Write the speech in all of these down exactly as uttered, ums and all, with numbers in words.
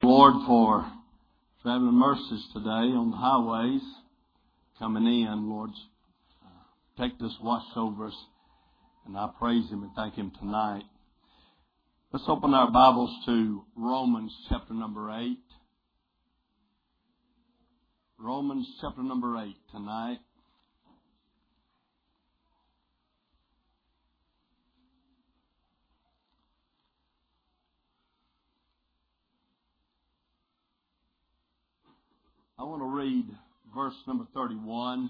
Lord, for traveling mercies today on the highways, coming in, Lord, uh, protect us, watch over us, and I praise Him and thank Him tonight. Let's open our Bibles to Romans chapter number eight. Romans chapter number eight tonight. I want to read verse number thirty-one.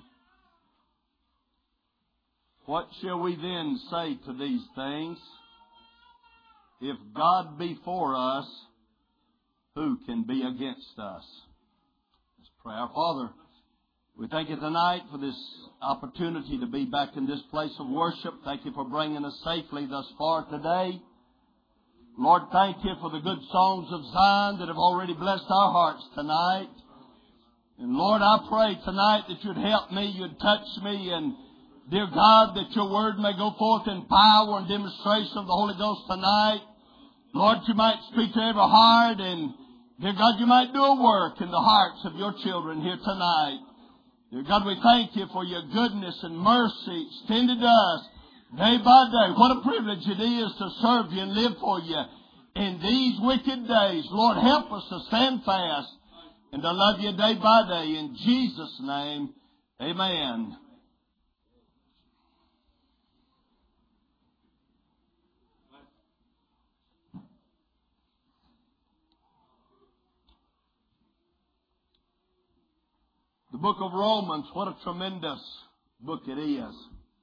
What shall we then say to these things? If God be for us, who can be against us? Let's pray. Our Father, we thank You tonight for this opportunity to be back in this place of worship. Thank You for bringing us safely thus far today. Lord, thank You for the good songs of Zion that have already blessed our hearts tonight. And Lord, I pray tonight that You'd help me, You'd touch me, and dear God, that Your word may go forth in power and demonstration of the Holy Ghost tonight. Lord, You might speak to every heart, and dear God, You might do a work in the hearts of Your children here tonight. Dear God, we thank You for Your goodness and mercy extended to us day by day. What a privilege it is to serve You and live for You in these wicked days. Lord, help us to stand fast and to love You day by day. In Jesus' name, amen. The book of Romans, what a tremendous book it is.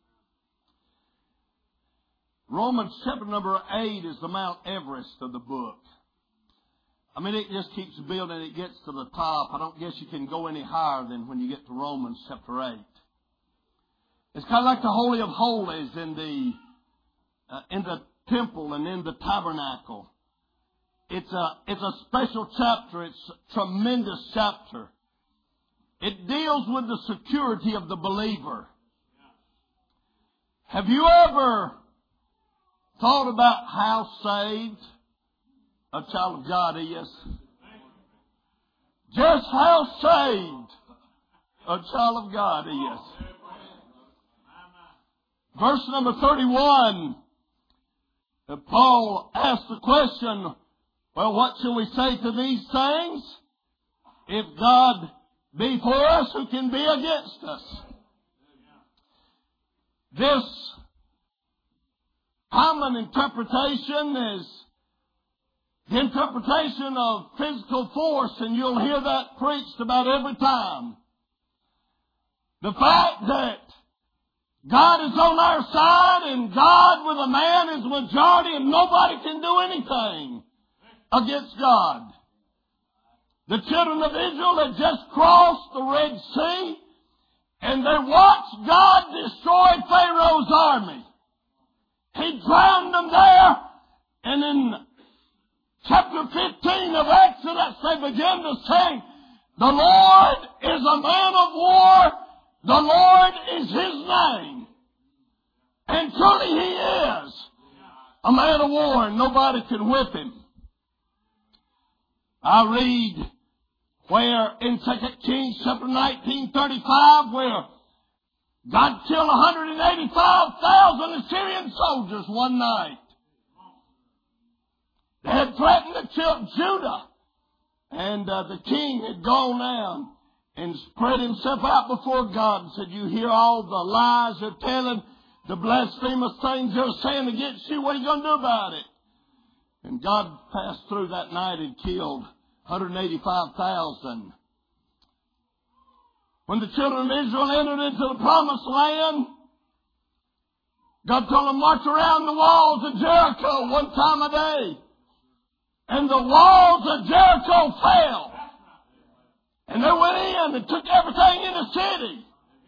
Romans chapter number eight is the Mount Everest of the book. I mean, it just keeps building. It gets to the top. I don't guess you can go any higher than when you get to Romans chapter eight. It's kind of like the Holy of Holies in the uh, in the temple and in the tabernacle. It's a it's a special chapter. It's a tremendous chapter. It deals with the security of the believer. Have you ever thought about how saved a child of God is? Just how saved a child of God is. Verse number thirty-one, Paul asked the question, well, what shall we say to these things? If God be for us, who can be against us? This common interpretation is the interpretation of physical force, and you'll hear that preached about every time. The fact that God is on our side and God with a man is majority and nobody can do anything against God. The children of Israel had just crossed the Red Sea and they watched God destroy Pharaoh's army. He drowned them there, and in chapter fifteen of Exodus, they begin to say, the Lord is a man of war. The Lord is His name. And truly He is a man of war, and nobody can whip Him. I read where in Second Kings chapter nineteen thirty-five, where God killed one hundred eighty-five thousand Assyrian soldiers one night. They had threatened to kill Judah. And uh, the king had gone down and spread himself out before God and said, you hear all the lies they're telling, the blasphemous things they're saying against you. What are you going to do about it? And God passed through that night and killed one hundred eighty-five thousand. When the children of Israel entered into the promised land, God told them to march around the walls of Jericho one time a day. And the walls of Jericho fell. And they went in and took everything in the city.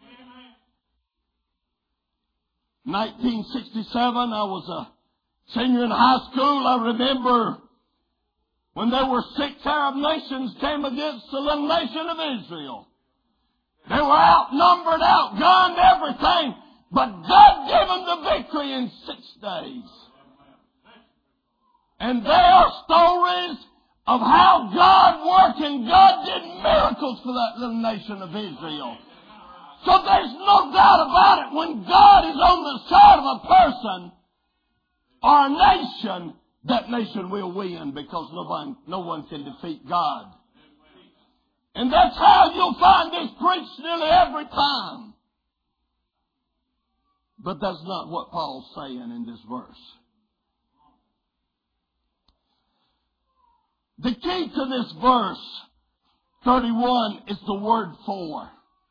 nineteen sixty-seven, I was a senior in high school. I remember when there were six Arab nations came against the little nation of Israel. They were outnumbered, outgunned, everything. But God gave them the victory in six days. And there are stories of how God worked and God did miracles for that little nation of Israel. So there's no doubt about it. When God is on the side of a person or a nation, that nation will win, because no one, no one can defeat God. And that's how you'll find this preached nearly every time. But that's not what Paul's saying in this verse. The key to this verse, thirty-one, is the word for.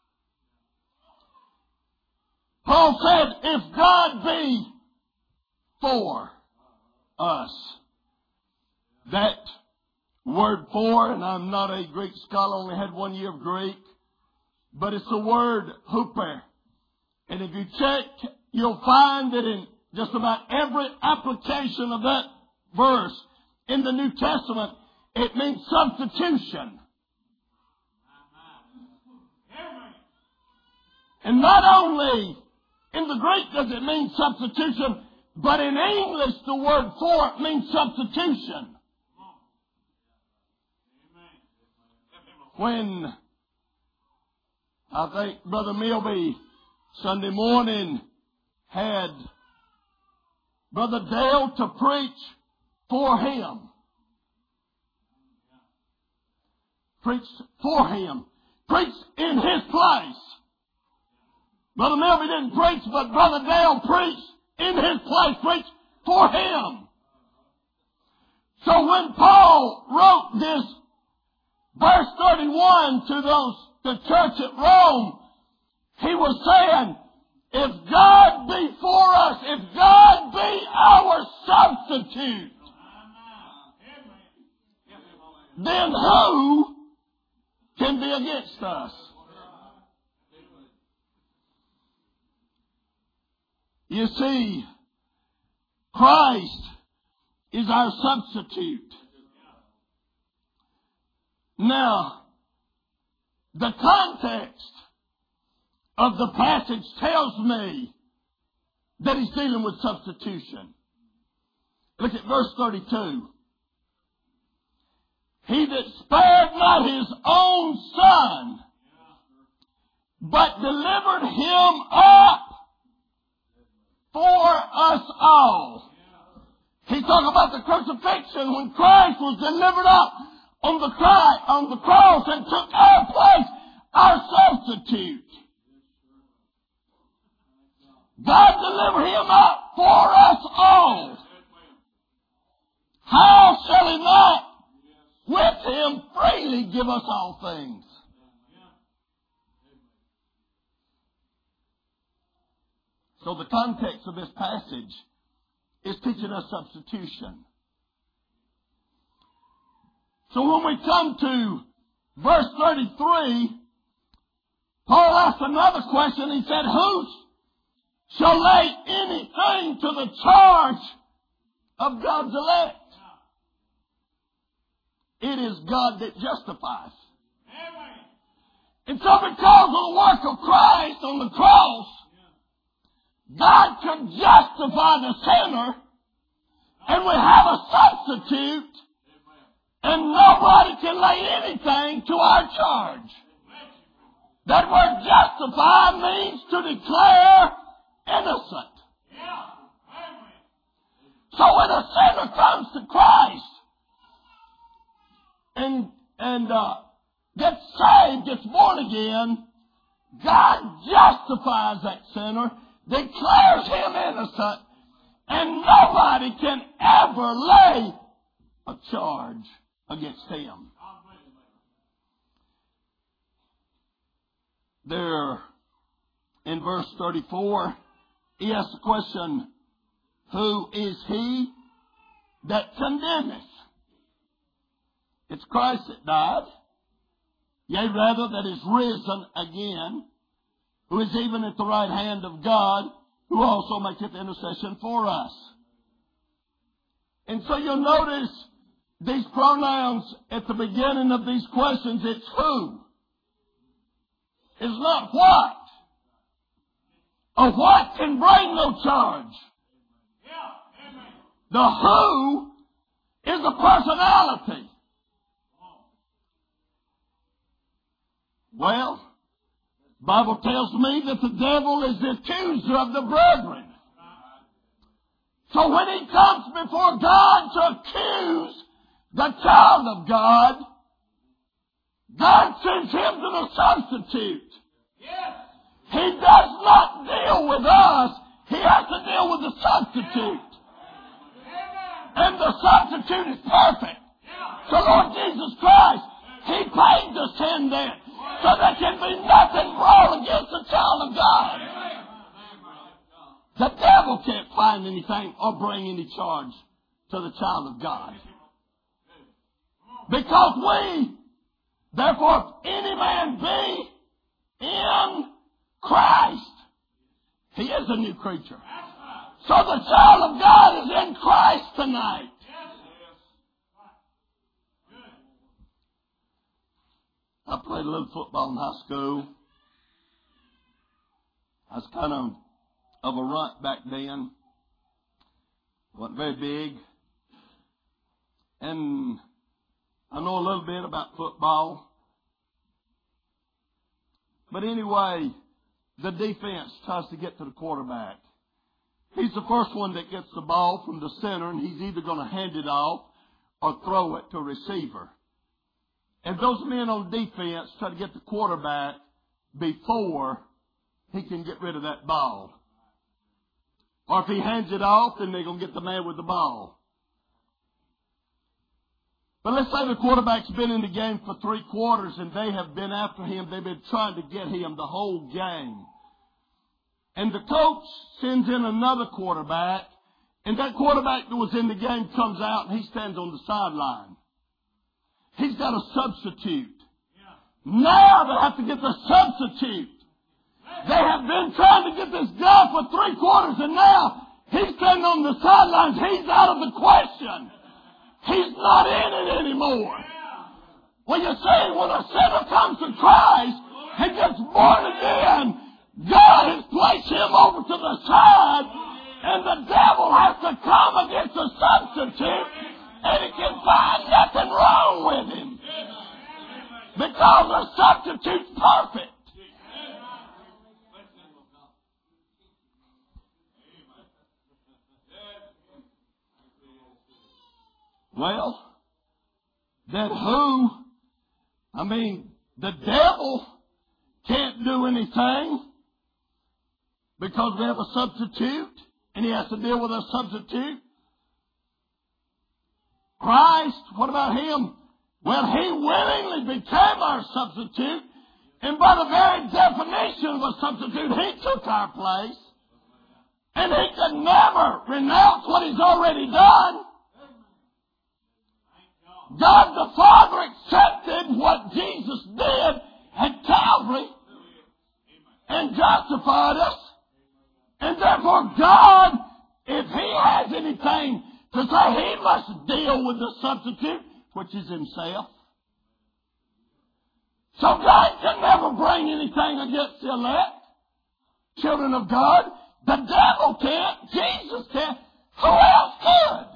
Paul said, if God be for us. That word for, and I'm not a Greek scholar, only had one year of Greek, but it's the word huper. And if you check, you'll find that in just about every application of that verse in the New Testament, it means substitution. And not only in the Greek does it mean substitution, but in English the word for means substitution. When I think Brother Milby Sunday morning had Brother Dale to preach for him. Preached for him. Preached in his place. Brother Milby didn't preach, but Brother Dale preached in his place, preached for him. So when Paul wrote this verse thirty-one to those the church at Rome, he was saying, if God be for us, if God be our substitute, then who can be against us? You see, Christ is our substitute. Now, the context of the passage tells me that he's dealing with substitution. Look at verse thirty-two. He that spared not his own son, but delivered him up for us all. He's talking about the crucifixion when Christ was delivered up on the cross, on the cross and took our place, our substitute. God delivered him up for us all. How shall he not with him freely give us all things? So the context of this passage is teaching us substitution. So when we come to verse thirty-three, Paul asked another question. He said, who shall lay anything to the charge of God's elect? It is God that justifies. And so because of the work of Christ on the cross, God can justify the sinner, and we have a substitute, and nobody can lay anything to our charge. That word justify means to declare innocent. So when a sinner comes to Christ and and uh, gets saved, gets born again, God justifies that sinner, declares him innocent, and nobody can ever lay a charge against him. There, in verse thirty-four, he asks the question, who is he that condemneth? It's Christ that died, yea, rather, that is risen again, who is even at the right hand of God, who also maketh intercession for us. And so you'll notice these pronouns at the beginning of these questions. It's who. It's not what. A what can bring no charge. The who is a personality. Well, the Bible tells me that the devil is the accuser of the brethren. So when he comes before God to accuse the child of God, God sends him to the substitute. He does not deal with us. He has to deal with the substitute. And the substitute is perfect. So Lord Jesus Christ, He paid the sin debt so there can be nothing brought against the child of God. The devil can't find anything or bring any charge to the child of God. Because we, therefore, if any man be in Christ, he is a new creature. So the child of God is in Christ tonight. I played a little football in high school. I was kind of of a runt back then. Wasn't very big. And I know a little bit about football. But anyway, the defense tries to get to the quarterback. He's the first one that gets the ball from the center, and he's either going to hand it off or throw it to a receiver. And those men on defense try to get the quarterback before he can get rid of that ball. Or if he hands it off, then they're going to get the man with the ball. But let's say the quarterback's been in the game for three quarters and they have been after him. They've been trying to get him the whole game. And the coach sends in another quarterback, and that quarterback that was in the game comes out and he stands on the sideline. He's got a substitute. Now they have to get the substitute. They have been trying to get this guy for three quarters, and now he's standing on the sidelines. He's out of the question. He's not in it anymore. Well, you see, when a sinner comes to Christ and gets born again, God has placed him over to the side, and the devil has to come against the substitute, and he can find nothing wrong with him. Because the substitute's perfect. Well, that who, I mean, the devil can't do anything because we have a substitute and he has to deal with a substitute. Christ, what about him? Well, he willingly became our substitute, and by the very definition of a substitute, he took our place, and he could never renounce what he's already done. God the Father accepted what Jesus did at Calvary and justified us. And therefore God, if he has anything to say, he must deal with the substitute, which is himself. So God can never bring anything against the elect, children of God. The devil can't. Jesus can't. Who else could?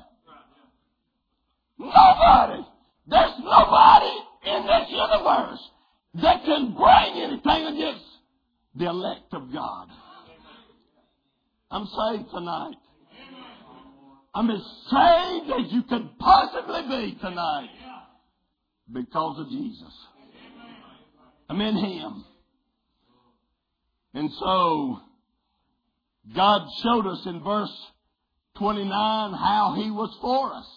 Nobody. There's nobody in this universe that can bring anything against the elect of God. I'm saved tonight. I'm as saved as you could possibly be tonight because of Jesus. I'm in him. And so God showed us in verse twenty-nine how he was for us.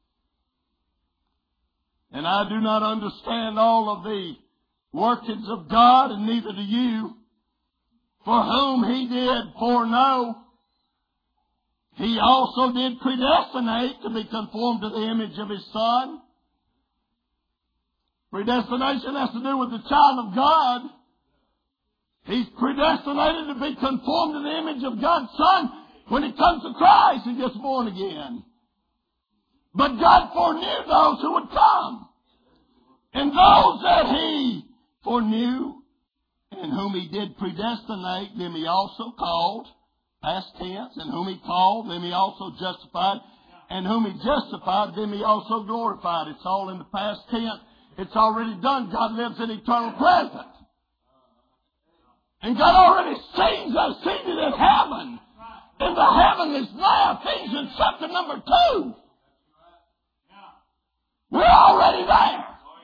And I do not understand all of the workings of God, and neither do you. For whom he did foreknow, he also did predestinate to be conformed to the image of his Son. Predestination has to do with the child of God. He's predestinated to be conformed to the image of God's Son when he comes to Christ and gets born again. But God foreknew those who would come. And those that he foreknew, and whom he did predestinate, them he also called, past tense, and whom he called, them he also justified, and whom he justified, them he also glorified. It's all in the past tense. It's already done. God lives in eternal present. And God already sees us seated in heaven. In the heavenlies now, Ephesians chapter number two. We're already there.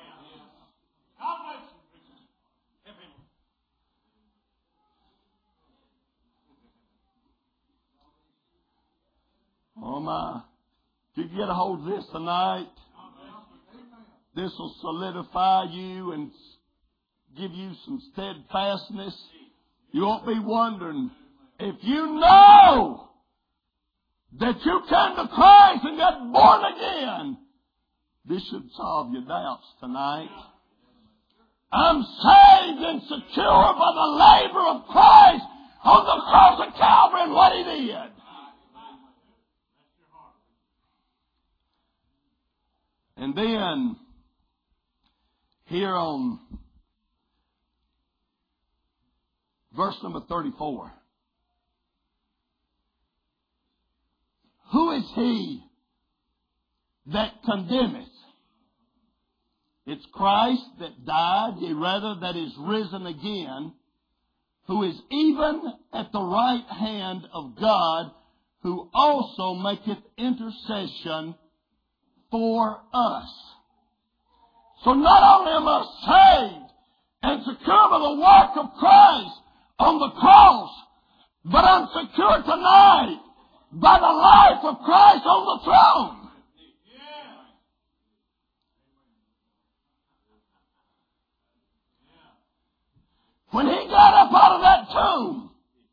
Oh my. If you get a hold of this tonight, this will solidify you and give you some steadfastness. You won't be wondering. If you know that you came to Christ and got born again, this should solve your doubts tonight. I'm saved and secure by the labor of Christ on the cross of Calvary and what He did. And then, here on verse number thirty-four. Who is he that condemneth? It's Christ that died, yea rather that is risen again, who is even at the right hand of God, who also maketh intercession for us. So not only am I saved and secure by the work of Christ on the cross, but I'm secure tonight by the life of Christ on the throne. When He got up out of that tomb,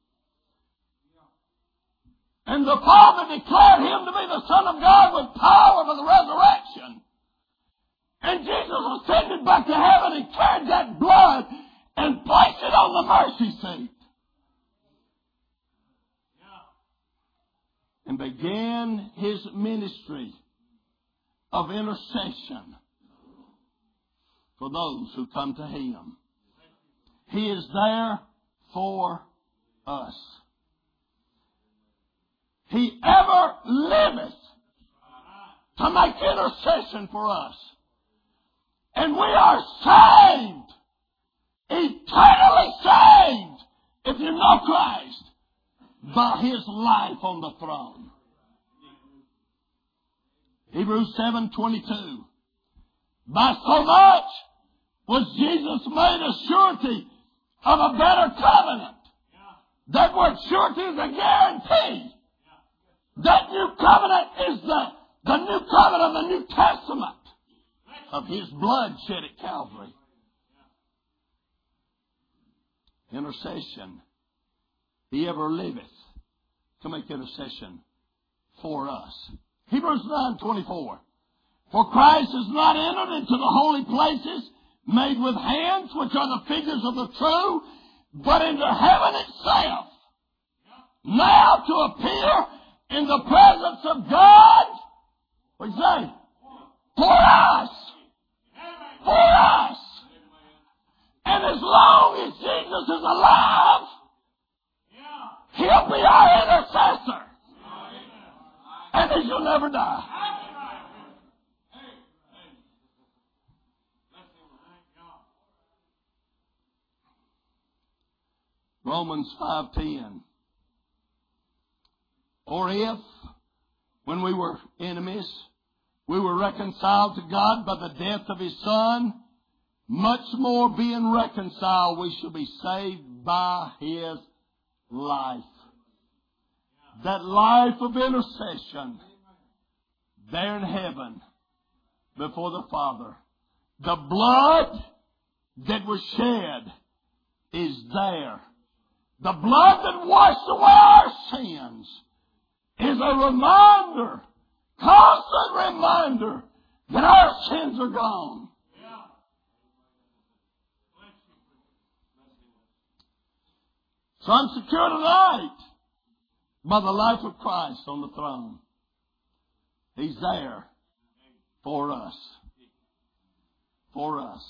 and the Father declared Him to be the Son of God with power for the resurrection, and Jesus ascended back to heaven and carried that blood and placed it on the mercy seat. And began His ministry of intercession for those who come to Him. He is there for us. He ever liveth to make intercession for us. And we are saved, eternally saved, if you know Christ, by His life on the throne. Hebrews seven twenty-two. By so much was Jesus made a surety of a better covenant. That word surety is a guarantee. That new covenant is the, the new covenant of the New Testament of His blood shed at Calvary. Intercession. He ever liveth to make intercession for us. Hebrews nine twenty-four. For Christ is not entered into the holy places made with hands, which are the figures of the true, but into heaven itself. Now to appear in the presence of God. What do you say? For us. For us. And as long as Jesus is alive, He'll be our intercessor. And He shall never die. Romans five ten. Or if, when we were enemies, we were reconciled to God by the death of His Son, much more being reconciled, we shall be saved by His life. That life of intercession there in heaven before the Father. The blood that was shed is there. The blood that washed away our sins is a reminder, constant reminder, that our sins are gone. So I'm secure tonight by the life of Christ on the throne. He's there for us. For us.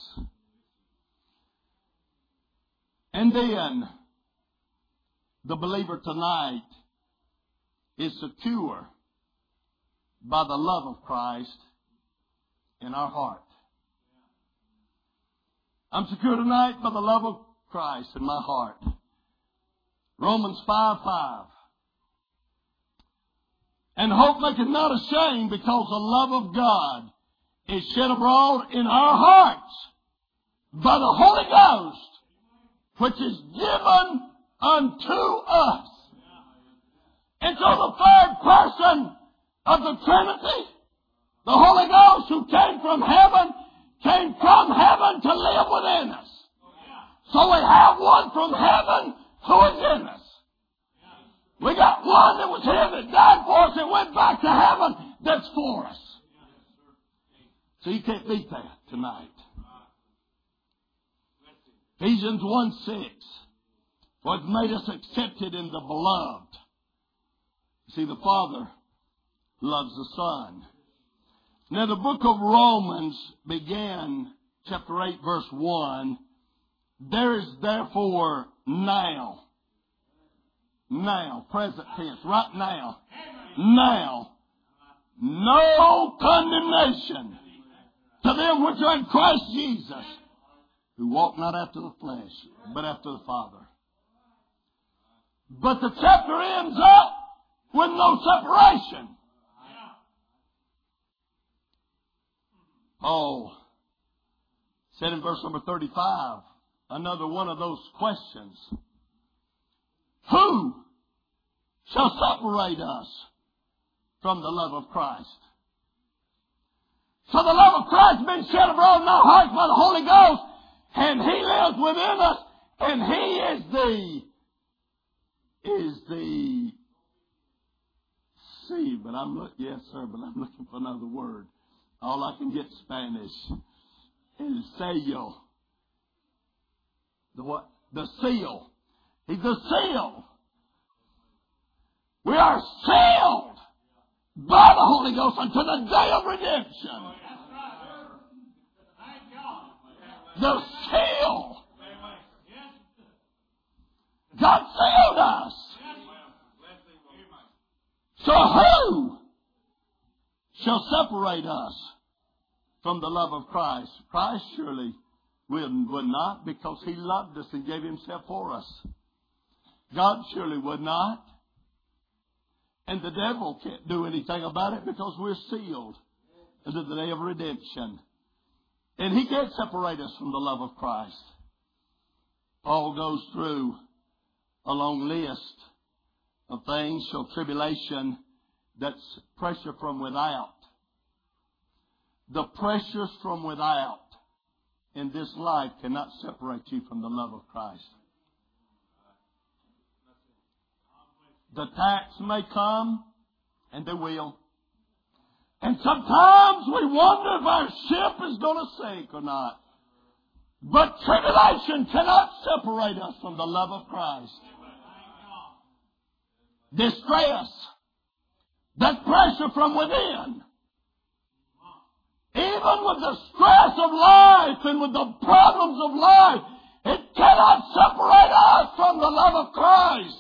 And then, the believer tonight is secure by the love of Christ in our heart. I'm secure tonight by the love of Christ in my heart. Romans five five. And hope maketh not ashamed, because the love of God is shed abroad in our hearts by the Holy Ghost, which is given unto us. And so the third person of the Trinity, the Holy Ghost, who came from heaven, came from heaven to live within us. So we have one from heaven who is in us. We got one that was here that died for us and went back to heaven that's for us. So you can't beat that tonight. Ephesians one six. For it made us accepted in the beloved. You see, the Father loves the Son. Now the book of Romans began, chapter eight, verse one. There is therefore now, now, present tense, right now, now, no condemnation to them which are in Christ Jesus, who walk not after the flesh, but after the Father. But the chapter ends up with no separation. Paul said in verse number thirty-five, another one of those questions. Who shall separate us from the love of Christ? So the love of Christ being shed abroad in our hearts by the Holy Ghost, and He lives within us, and He is the, is the, see, but I'm looking, yes sir, but I'm looking for another word. All I can get Spanish is seal. The what? The seal. He's the seal. We are sealed by the Holy Ghost until the day of redemption. The seal. God sealed us. So who shall separate us from the love of Christ? Christ surely would, would not, because He loved us and gave Himself for us. God surely would not. And the devil can't do anything about it, because we're sealed unto the day of redemption. And he can't separate us from the love of Christ. Paul goes through a long list of things. So tribulation, that's pressure from without. The pressures from without in this life cannot separate you from the love of Christ. The attacks may come, and they will. And sometimes we wonder if our ship is going to sink or not. But tribulation cannot separate us from the love of Christ. Distress, that pressure from within. Even with the stress of life and with the problems of life, it cannot separate us from the love of Christ.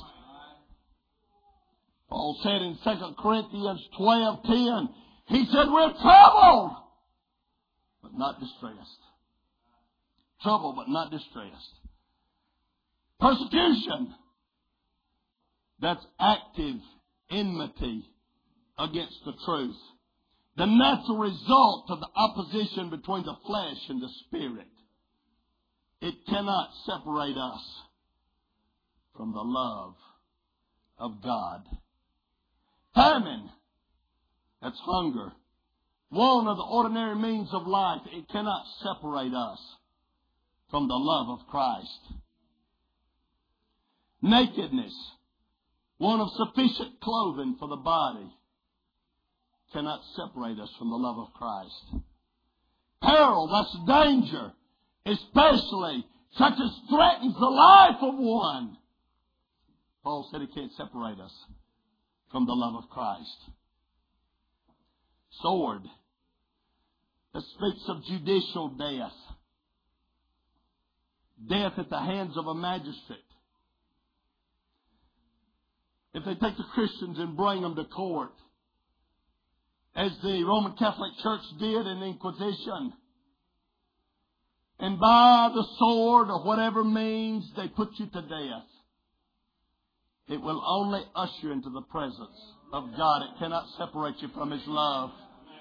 Paul said in Second Corinthians twelve ten, he said, we're troubled, but not distressed. Troubled, but not distressed. Persecution, that's active enmity against the truth. The natural result of the opposition between the flesh and the spirit. It cannot separate us from the love of God. Famine, that's hunger. One of the ordinary means of life, it cannot separate us from the love of Christ. Nakedness, one of sufficient clothing for the body, cannot separate us from the love of Christ. Peril, that's danger, especially such as threatens the life of one. Paul said it can't separate us from the love of Christ. Sword, that speaks of judicial death. Death at the hands of a magistrate. If they take the Christians and bring them to court, as the Roman Catholic Church did in the Inquisition, and by the sword or whatever means, they put you to death. It will only usher you into the presence of God. It cannot separate you from His love.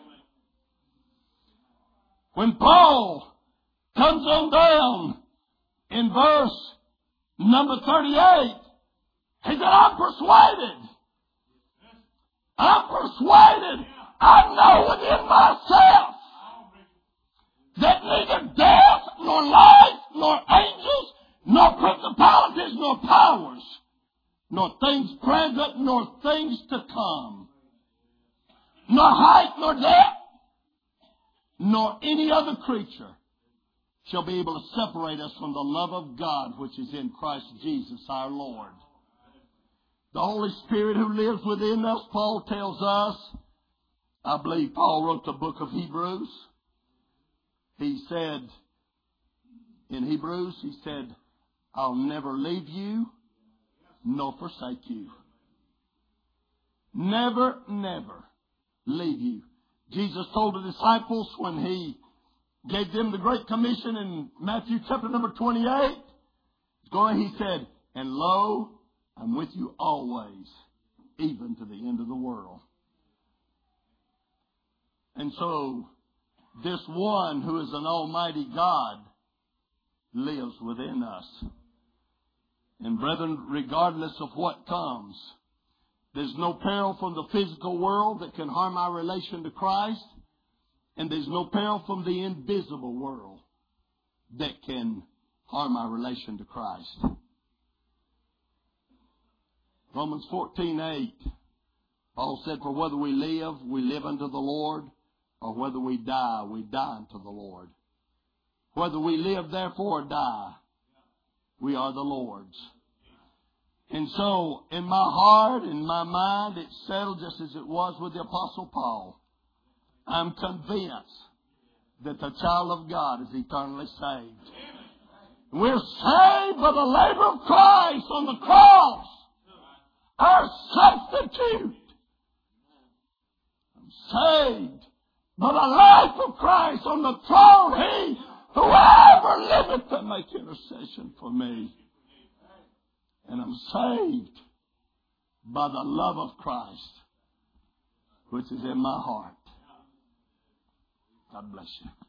When Paul comes on down in verse number thirty-eight, he said, I'm persuaded. I'm persuaded. I know within myself that neither death, nor life, nor angels, nor principalities, nor powers, nor things present, nor things to come, nor height, nor depth, nor any other creature shall be able to separate us from the love of God which is in Christ Jesus our Lord. The Holy Spirit who lives within us, Paul tells us, I believe Paul wrote the book of Hebrews. He said, in Hebrews, he said, I'll never leave you nor forsake you. Never, never leave you. Jesus told the disciples when He gave them the Great Commission in Matthew chapter number twenty-eight, going, He said, and lo, I'm with you always, even to the end of the world. And so, this one who is an almighty God lives within us. And brethren, regardless of what comes, there's no peril from the physical world that can harm our relation to Christ. And there's no peril from the invisible world that can harm our relation to Christ. Romans fourteen eight, Paul said, for whether we live, we live unto the Lord, or whether we die, we die unto the Lord. Whether we live, therefore, or die, we are the Lord's. And so, in my heart, in my mind, it's settled just as it was with the Apostle Paul. I'm convinced that the child of God is eternally saved. We're saved by the labor of Christ on the cross, our substitute. I'm saved by the life of Christ on the throne. He, whoever liveth, to make intercession for me. And I'm saved by the love of Christ, which is in my heart. God bless you.